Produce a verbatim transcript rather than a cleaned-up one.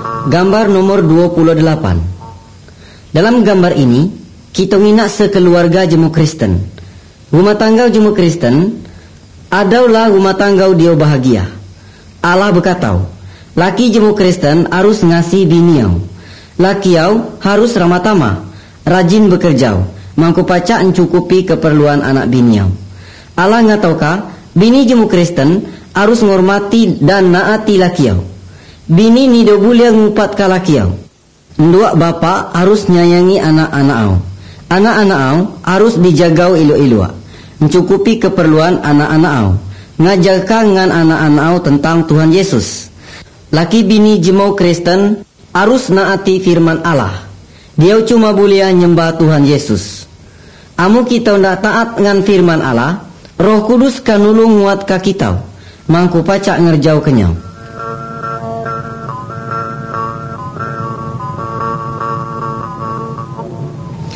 Gambar nomor dua puluh delapan. Dalam gambar ini, kita nginak sekeluarga jemu Kristen. Rumah tangga jemu Kristen adalah rumah tangga dia bahagia. Allah berkata, laki jemu Kristen harus ngasih biniau. Lakiau harus ramah tamah, rajin bekerja, mangku paca mencukupi keperluan anak biniau. Allah ngataukah, bini jemu Kristen harus menghormati dan naati lakiau. Bini ni do boleh ngupat ka lakiau. Ndua bapa harus nyayangi anak-anak. Anak-anak harus dijaga ilu-ilu, mencukupi keperluan anak-anak. Ngajarkan dengan anak-anak tentang Tuhan Yesus. Laki bini jemu Kristen harus naati firman Allah. Dia cuma boleh nyembah Tuhan Yesus. Amu kita ndak taat dengan firman Allah, Roh Kudus kan nulung nguat ka kita. Mangku pacak ngerjau kenyau.